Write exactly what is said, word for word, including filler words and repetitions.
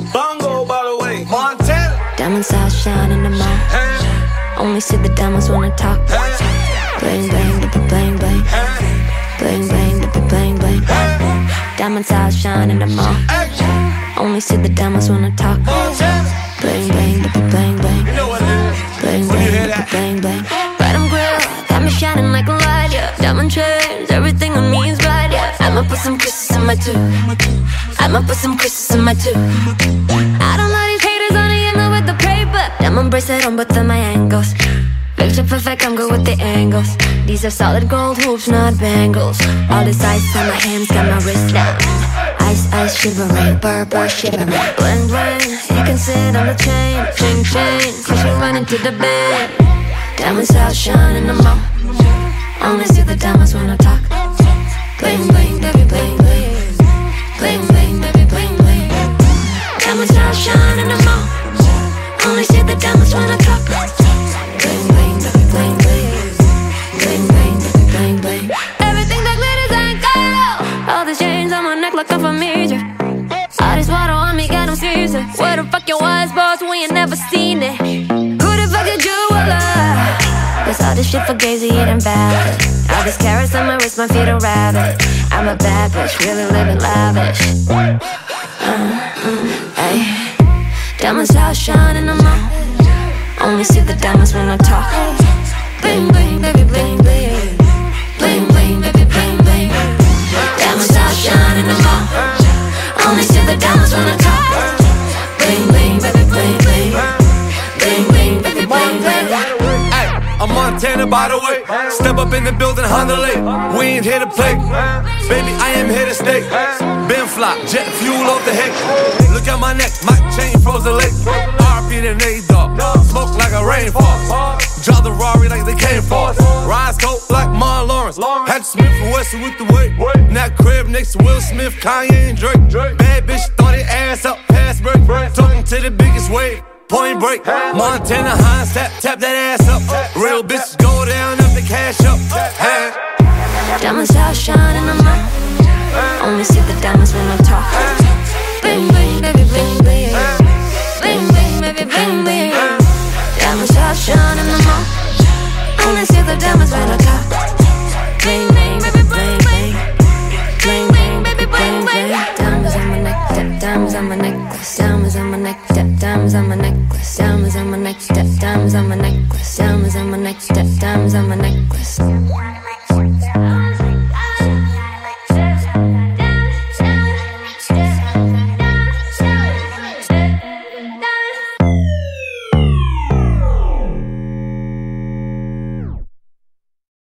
Bongo, by the way. Montana. Diamonds outshine in the mall. Hey. Only see the diamonds when I talk. Hey. Bling, bling, bling, bling, bling. Hey. Bling, bling, bling, bling, bling. Hey. Diamonds outshine in the mall. Hey. Only see the diamonds when I talk. Montana. Bling, bling, bling, bling, bling. You know what it is. Bling, When you hear bling, that. bling, bling. Bottom grill, got me shining like a light, yeah. Diamond chains, everything on me is bright, yeah. I'ma put some kisses in my tooth. I'ma put some kisses in my tooth. I don't know these haters on the angle with the paper. Diamond bracelet on both of my ankles. Picture perfect, I'm good with the angles. These are solid gold hoops, not bangles. All this ice on my hands got my wrist down. Ice, ice, shivering, burr, burr, shivering. Bling, bling, you can sit on the chain. Ching, ching, cause you run into the bed. Diamonds outshine in the mall. Only see the diamonds when I talk. Bling, bling, baby, bling, bling. Bling, bling, baby, bling, bling. Diamonds outshine in the mall. Only see the diamonds when I talk. Bling, bling, baby, bling, bling. Bling, bling, baby, bling, bling. Everything that glitters ain't gold. All these chains on my neck like I'm from Egypt. All this water on me got no season. Where the fuck your wise boss? We ain't never seen it. Who the fuck is jeweler? It's all this shit for gazy, it invalid. All these carrots on my wrist, my feet are rabbit. I'm a bad bitch, really living lavish. Uh, uh, ay. Diamonds outshine in the mall. Only see the diamonds when I talk. Bling, bling, baby, bling, bling. Bling, bling, baby, bling, bling. Diamonds outshine in the mall. Only see the diamonds when I talk. Bling, bling, baby, bling, bling. Bling, bling, baby, bling, bling. Hey, I'm Montana, by the way. Step up in the building, Honda Lake. We ain't here to play. Baby, I am here to stay. Ben fly, jet fuel off the heck. Look at my neck, my chain frozen lake. R P to Nate Dogg. Smoke like a rainfall. Drive the Rari like they came for us. Rise coat like Marlon Lawrence. Had to Smith and Wesson with the weight. In that crib next to Will Smith, Kanye and Drake. Bad bitch throw their ass up, pass break. Talking to the biggest wave. Point break, Montana Hines, tap, tap that ass up. Real bitches go down if they cash up. Hey. Diamonds outshine in the mall. Only see the diamonds when I talk. Bling, bling, baby, bling, bling. Bling, bling, baby, bling, bling. Diamonds outshine in the mall. Only see the diamonds when I talk. Bling, bling, baby, bling, bling. Bling, bling, baby, bling, bling. Diamonds on my neck, diamonds on my necklace. Diamonds on my neck, diamonds on my necklace. Diamonds on my neck, diamonds on my necklace. Diamonds on my neck, diamonds on my necklace.